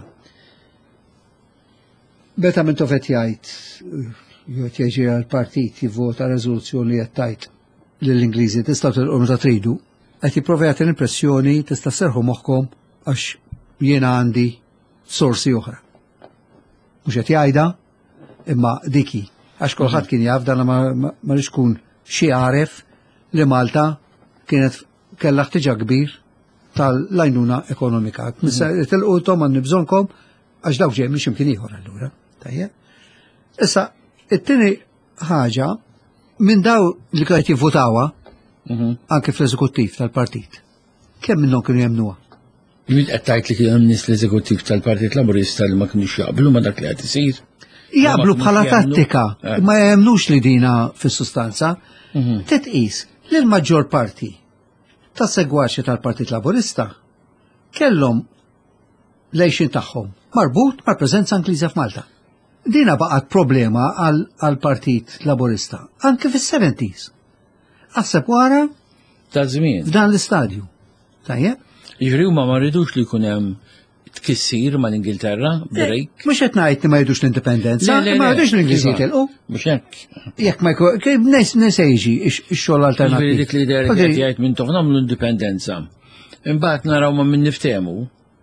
Beta minn tofet jgħid jgħid jeġi għall-partit jivvota riżoluzzjoni li qed tgħid lill-Ingliżi tistgħu tilqu meta tridu, qed jipprova jagħti l-impressjoni tista' sserħu moħħkom għax jiena għandi sorsi oħra. Mhux qed jgħidha imma diki għax kulħadd kien jaf dan ma rridx tkun xi għaref li Malta kienet kellha ħtiġa kbir tal-għajnuna ekonomika. Missa tilqu tom għandni bżonkom għax dawk ġej minn x'imkien ieħor allura. Tajjeb. Issa it-tieni ħaġa minn daw li qed jivvutawha anke fl-eżekuttiv tal-partit. Kemm minnhom kienu jemnuha? Jrid qed tgħid li kien hemm nies l-eżekuttiv tal-Partit Laburista li ma kinux jaqblu ma dak li qed isir. Jaqblu bħala tattika, ma jemnux li dina fis-sustanza. Titqis li l-maġġor parti tas segwaċi tal-Partit Laburista kellhom lejxin tagħhom marbut mal-preżenza Ingliża f'Malta. Dina baqgħet problema għall-Partit Laburista anke fis-seventies. Aħseb wara ta' żmien f'dan l-istadju. Tajjeb? Jiġri huma ma rridux li jkun hemm tkissir mal-Ingilterra, break. Mhux qed ngħid li ma jridux l-indipendenza, ma jridux l-Ingliżi jitilqu. Mhux hekk. Jekk ma jkun nese jiġi x-xogħol alternattiv. Dik l-idea li qed jgħid minn toħ nagħmlu indipendenza. Imbagħad naraw ma min niftehmu.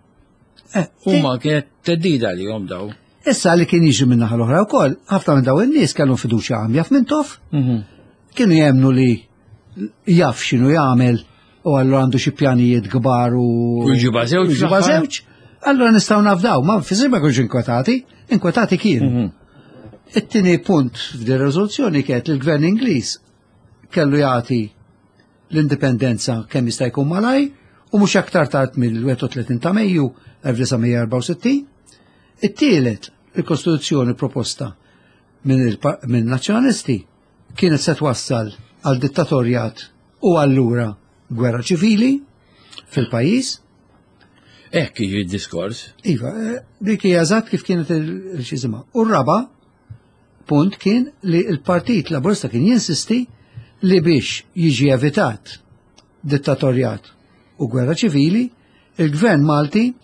Huma kienet teddida għalihom daw. Issa li kien jiġi minn naħa l-oħra wkoll, ħafna minn daw in-nies kellhom fiduċja għamja f'Mintoff. Kienu jemnu li jaf x'inhu jagħmel u allura għandu xi pjanijiet kbar u jġiba żewġ. Jġiba żewġ. Allura nistgħu nafdaw, ma fiżi ma kienx inkwetati, inkwetati kienu. It-tieni punt f'di riżoluzzjoni kienet li l-Gvern Ingliż kellu jagħti l-indipendenza kemm jista' jkun malaj u mhux aktar tard mill-tlieta u tletin ta' Mejju elf tisa' erba' u sittin. It-tielet il-Kostituzzjoni proposta minn nazzjonalisti kienet se twassal għal dittatorjat u allura gwerra ċivili fil-pajjiż. Hekk jiġi d-diskors. Iva, dik hija eżatt kif kienet il-xiżima. U r-raba punt kien li l-Partit Laburista kien jinsisti li biex jiġi evitat dittatorjat u gwerra ċivili, il-Gvern Malti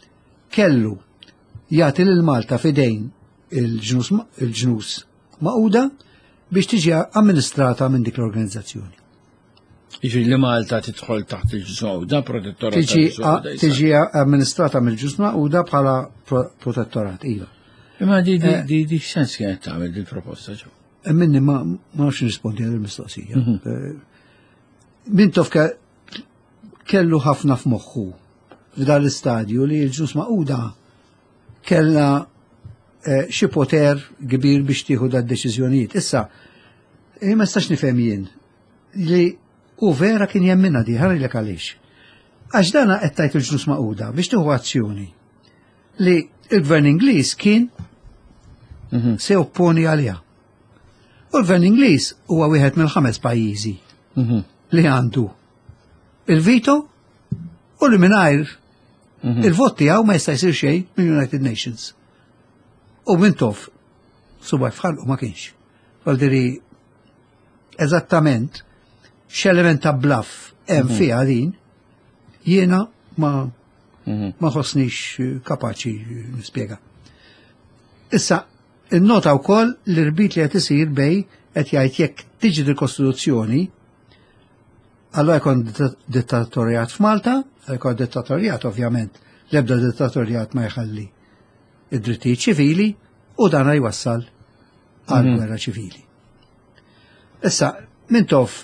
kellu jagħti lil Malta fidejn il-ġnus il-ġnus Magħquda biex tiġi amministrata minn dik l-organizzazzjoni. Jiġri li Malta tidħol taħt il-ġnus Magħquda, protettorat. Tiġi amministrata mill-ġnus Magħquda bħala protettorat, iva. Imma di di di x'sens kienet tagħmel din proposta ġew? Minni ma ma nafx nispondi għal il-mistoqsija. Mintof kellu ħafna f'moħħu f'dan l-istadju li l-ġnus Magħquda kellha xi poter kbir biex tieħu da deċiżjonijiet. Issa, ma nistax nifhem jien li u vera kien jemmina di ħarilek għaliex. Għax dana qed tgħid il-ġnus Magħquda biex tieħu azzjoni li l-Gvern Ingliż kien se opponi għaliha. U l-Gvern Ingliż huwa wieħed mill-ħames pajjiżi li għandu il-vito u li mingħajr il-vot tiegħu ma jista' jsir xejn mill-United Nations. U mintof subaj fħalqu ma kienx. Għaldiri eżattament x'element ta' bluff hemm fiha din jiena ma ma ħossnix kapaċi nispjega. Issa, innota wkoll l-irbit li qed isir bej qed jgħid jekk tiġi l-Kostituzzjoni, allura jkun dittatorjat f'Malta, jkun dittatorjat ovvjament, l-ebda dittatorjat ma jħalli id-drittijiet ċivili u dan jwassal għal gwerra ċivili. Issa, mintof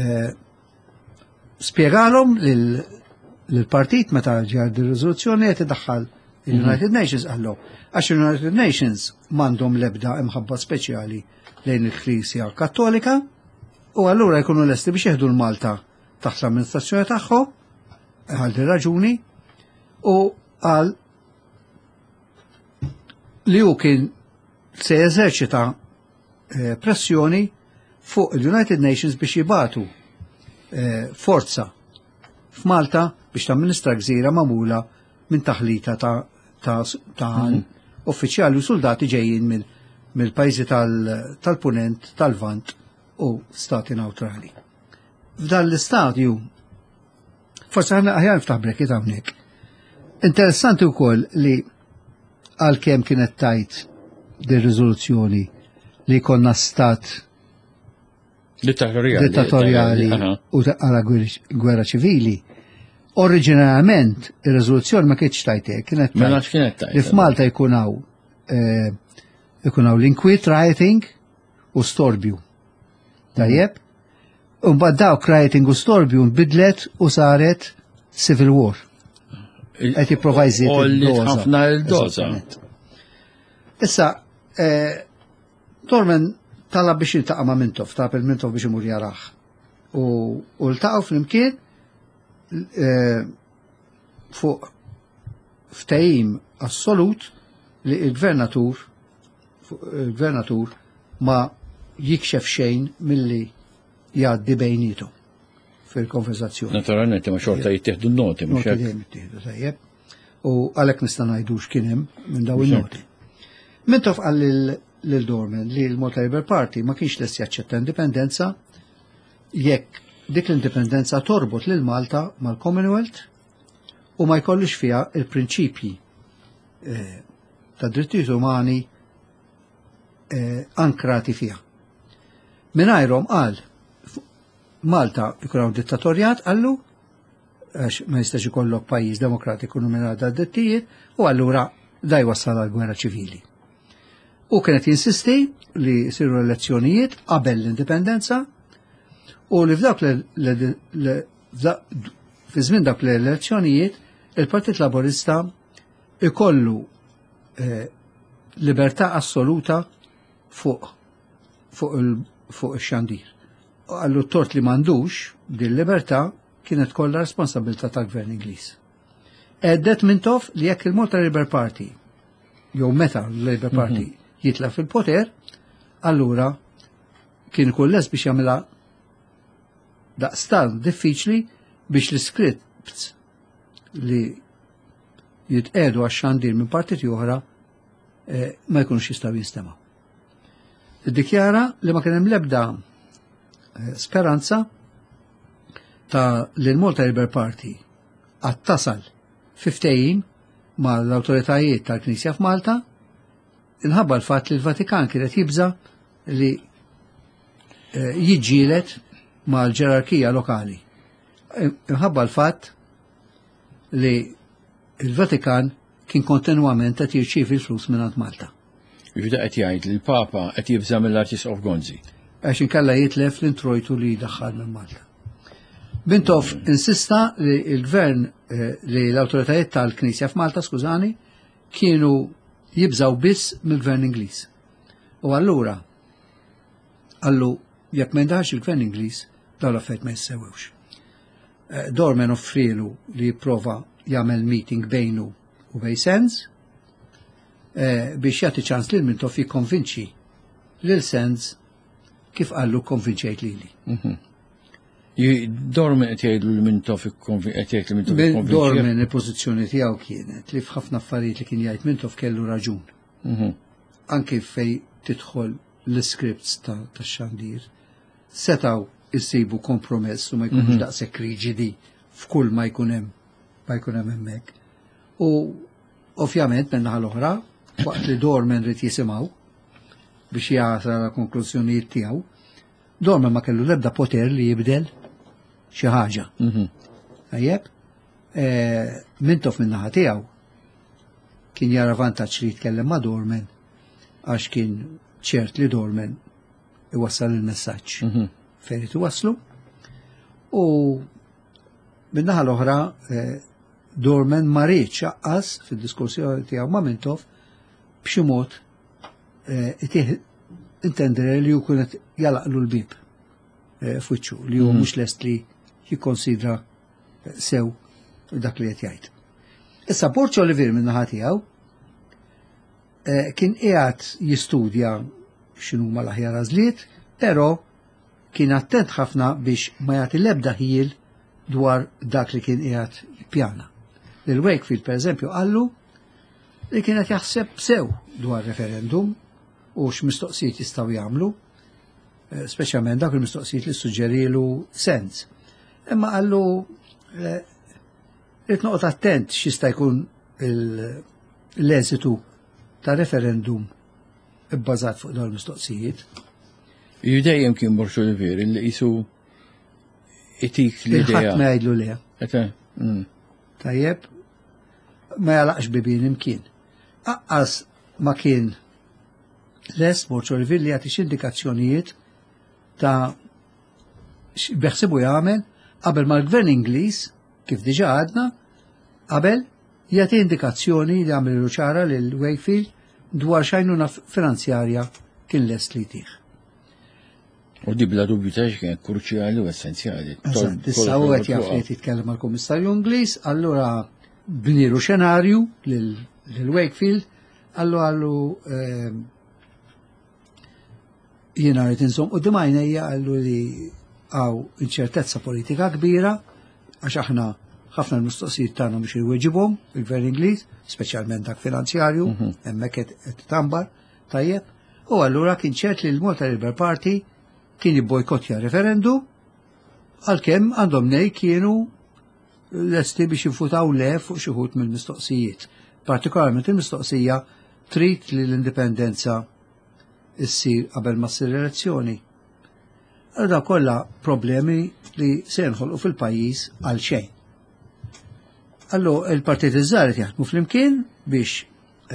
spjegalhom l-partit meta ġar ir-riżoluzzjoni qed iddaħħal il-United Nations għallu. Għax il-United Nations m'għandhom l-ebda imħabba speċjali lejn il-Klisja Kattolika u allura jkunu lesti biex jeħdu l-Malta taħt l-amministrazzjoni tagħhom għal din raġuni u għal li hu kien se jeżerċita pressjoni fuq il-United Nations biex jibatu forza f'Malta biex tamministra gżira magħmula minn taħlita ta' ta' uffiċjali u soldati ġejjin mill-pajjiżi tal-Punent, tal-Vant u stati neutrali. F'dan l-istadju, forse ħana aħjar niftaħ brekket hawnhekk. Interessanti wkoll li għalkemm kienet tajt dir-riżoluzzjoni li konna stat dittatorjali u għala gwerra ċivili. Oriġinarjament ir-riżoluzzjoni ma kienx tajtek, kienet tajt li f'Malta jkunaw jkunaw l-inquit rioting u storbju. Tajjeb? U mbagħad dawk rioting u storbju nbidlet u saret civil war. Qed jipprova jżid ħafna l-doża. Issa, Dorman talab biex jiltaqa' ma' Mintoff, talab il-Mintoff biex imur jaraħ. U ltaqgħu flimkien fuq ftehim assolut li il-gvernatur il-gvernatur ma jikxef xejn milli jgħaddi bejnietu fil-konverzazzjoni. Naturalment ma xorta jittieħdu n-noti mhux hekk. Jittieħdu tajjeb. U għalhekk nista' ngħidu x'kien hemm minn dawn in-noti. Mintoff qal lil Dorman li l-Malta Labour Party ma kienx lest jaċċetta indipendenza jekk dik l-indipendenza torbot lil Malta mal-Commonwealth u ma jkollux fiha il-prinċipji ta' drittijiet umani ankrati fiha. Mingħajrhom qal Malta jkun hawn dittatorjat għallu għax ma jistax ikollok pajjiż demokratiku numerat għad-drittijiet u allura da jwassal għal gwerra ċivili. U kienet jinsisti li jsiru elezzjonijiet qabel l-indipendenza u li f'dak fi żmien dak l-elezzjonijiet il-Partit Laburista ikollu libertà assoluta fuq fuq ix-xandir. Għallu t-tort li m'għandux din libertà kienet kollha responsabilità tal-Gvern Ingliż. Għeddet Mintoff li jekk il-Malta Labour Party jew meta l-Labour Party jitla fil-poter, allura kien ikun les biex jagħmilha daqstan diffiċli biex l-scripts li jitqedu għax-xandir minn partiti oħra ma jkunux jistgħu jinstema'. Iddikjara li ma kien hemm l-ebda speranza ta' li l-Malta Labour Party għattasal fi ftehim ma l-autoritajiet tal-Knisja f'Malta inħabba l-fatt li l-Vatikan kienet jibża li jiġġielet ma l-ġerarkija lokali. Inħabba l-fatt li l-Vatikan kien kontinwament qed jirċievi l-flus minn Malta. Jibda qed jgħid li l-Papa qed jibża mill-Arċis of Gonzi. Għax inkella jitlef l-introjtu li jdaħħal minn Malta. Bintoff insista li l-gvern li l-autoritajiet tal-Knisja f'Malta, skużani, kienu jibżaw biss mill-gvern Ingliż. U allura għallu jekk ma jindaħx il-gvern Ingliż dawn l-affarijiet ma jissewwewx. Dorman offrilu li jipprova jagħmel meeting bejnu u bej Sands biex jagħti ċans lil Mintoff jikkonvinċi lil Sands kif qallu konvinċejt lili. Dorman qed jgħidu li Mintoff qed jgħid li Mintoff ikkonvinċi. Dorman il-pożizzjoni tiegħu kienet li f'ħafna affarijiet li kien jgħid Mintoff kellu raġun. Anke fej tidħol l-scripts tax-xandir setgħu jsibu kompromess u ma jkunux daqshekk riġidi f'kull ma jkun hemm ma jkun hemm hemmhekk. U ovvjament min-naħa l-oħra waqt li Dorman rid jisimgħu biex jasal la konklużjonijiet tiegħu, Dorman ma kellu l-ebda poter li jibdel xi ħaġa. Tajjeb, Mintoff min-naħa tiegħu kien jara vantaġġ li jitkellem ma' Dorman għax kien ċert li Dorman iwassal il-messaġġ fejn iwasslu. U min-naħa l-oħra Dorman ma rridx aqqas fid-diskursjoni tiegħu ma' Mintoff b'xi mod intendere li hu kienet jalaqlu l-bib f'wiċċu li hu mhux lest li jikkonsidra sew dak li qed jgħid. Issa Porcio Olivier min-naħa tiegħu kien qiegħed jistudja x'inhuma l-aħjar għażliet, però kien attent ħafna biex ma jagħti l-ebda ħiel dwar dak li kien qiegħed jippjana. Lil Wakefield pereżempju qallu li kienet jaħseb sew dwar referendum u x'mistoqsijiet jistgħu jagħmlu, speċjalment dak il-mistoqsijiet li suġġerilu Sands. Imma qallu rid noqgħod attent x'jista' jkun l-eżitu ta' referendum bbażat fuq dawn il-mistoqsijiet. Ju dejjem kien Porcio Olivier li qisu itik l-idea. Ħadd ma jgħidlu le. Tajjeb, ma jalaqx bibien imkien. Aqqas ma kien lest Porcio Olivier li jagħti x'indikazzjonijiet ta' beħsibu jagħmel qabel mal-Gvern Ingliż, kif diġà għadna, qabel jagħti indikazzjoni li għamlu ċara lil Wakefield dwar x'għajnuna finanzjarja kien lest li jtih. U di bla dubju ta' kien kruċjali u essenzjali. Issa u qed jaf li jitkellem mal-Kummissarju Ingliż, allura bniru xenarju lil Wakefield, allu għallu jiena rrid inżomm u dimajnejja għallu li għaw inċertezza politika kbira għax aħna ħafna l-mistoqsijiet tagħna mhux iweġibhom il-Gvern Ingliż, speċjalment dak finanzjarju, hemmhekk qed tambar tajjeb, u allura kien ċert li l-Malta Labour Party kien jibbojkottja referendum għalkemm għandhom nej kienu lesti biex jinfutaw le fuq xi ħud mill-mistoqsijiet. Partikolarment il-mistoqsija trid li l-indipendenza issir qabel ma ssir elezzjoni. Għadda kollha problemi li se jinħolqu fil-pajjiż għal xejn. Allu il-partit iż-żgħar jaħdmu flimkien biex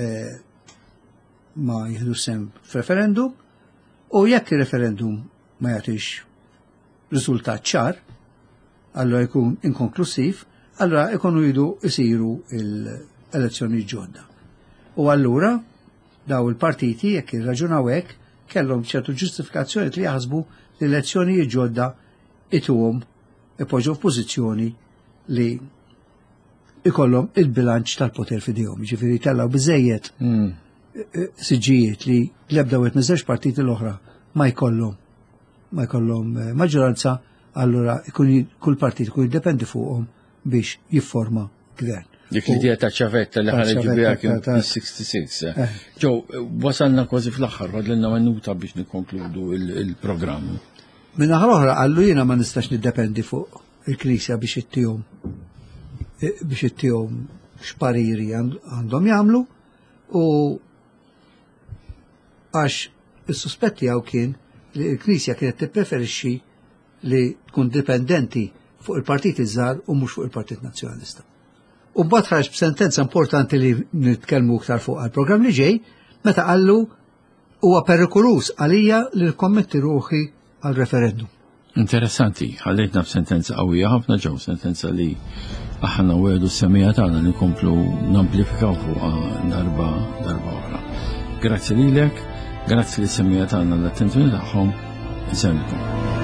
ma jieħdu sem f'referendum u jekk ir-referendum ma jagħtix riżultat ċar, allura jkun inkonklusiv, allura jkunu jridu jsiru l-elezzjoni ġodda. U allura daw il-partiti jekk irraġunaw hekk kellhom ċertu ġustifikazzjoni li jaħsbu li l-elezzjonijiet ġodda ituhom ipoġġu f'pożizzjoni li ikollhom il-bilanċ tal-poter f'idejhom, jiġifieri tellaw biżejjed siġijiet li l-ebda wieħed miż-żewġ partiti l-oħra ma jkollhom ma jkollhom maġġoranza, allura kull partit ikun jiddependi fuqhom biex jifforma gvern. Dik l-idea ta' ċavetta li ħareġ biha kien sessantasei. Ġew, wasalna kważi fl-aħħar, għadlilna minuta biex nikkonkludu il-programm. Min naħa l-oħra qallu jiena ma nistax niddependi fuq il-Knisja biex ittihom biex ittihom x'pariri għandhom jagħmlu u għax is-suspetti għaw kien li l-Knisja kienet tippreferixxi li tkun dipendenti fuq il-Partit iż-żgħar u mhux fuq il-Partit Nazzjonalista. U mbagħad ħarġ b'sentenza importanti li nitkellmu aktar fuq għall-programm li ġej meta qallu huwa perikolus għalija li nkommetti ruħi għal referendum. Interessanti, ħallejtna b'sentenza qawwija ħafna ġew sentenza li aħna wedu s-semija tagħna li nkomplu namplifikaw fuq darba darba oħra. Grazzi lilek, grazzi li s-semija tagħna l-attenzjoni tagħhom, insemmilkom.